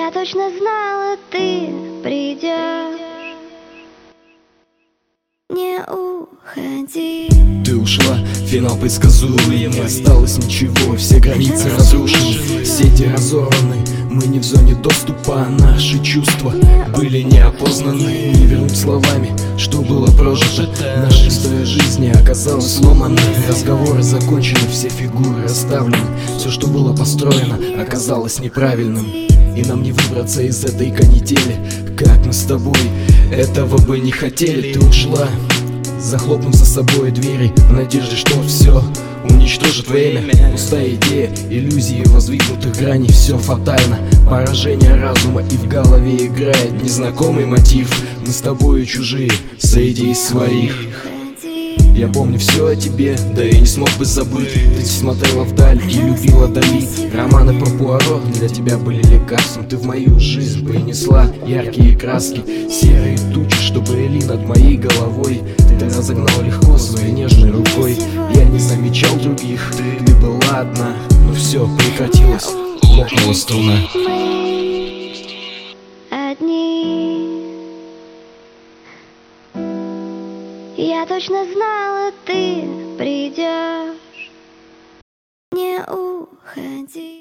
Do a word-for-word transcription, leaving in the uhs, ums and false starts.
Я точно знала, ты придешь. Не уходи. Ты ушла, финал предсказуемый. Не осталось ничего, все границы разрушены, сети разорваны. Мы не в зоне доступа, а наши чувства были неопознаны. Не вернуть словами, что было прожито. Наша история жизни оказалась сломана. Разговоры закончены, все фигуры расставлены. Все, что было построено, оказалось неправильным. И нам не выбраться из этой канители. Как мы с тобой этого бы не хотели. Ты ушла, захлопнув за собой двери, в надежде, что все уничтожит время. Пустая идея, иллюзии воздвигнутых граней. Все фатально, поражение разума. И в голове играет незнакомый мотив. Мы с тобою чужие среди своих. Я помню все о тебе, да и не смог бы забыть. Ты смотрела вдаль и любила Дали. Романы про Пуаро для тебя были лекарством. Ты в мою жизнь принесла яркие краски. Серые тучи, что брели над моей головой, ты разогнал легко своей нежной рукой. Я не замечал других, ты была одна. Но все прекратилось, лопнула струна. Мы одни. Я точно знала, ты придешь. Не уходи.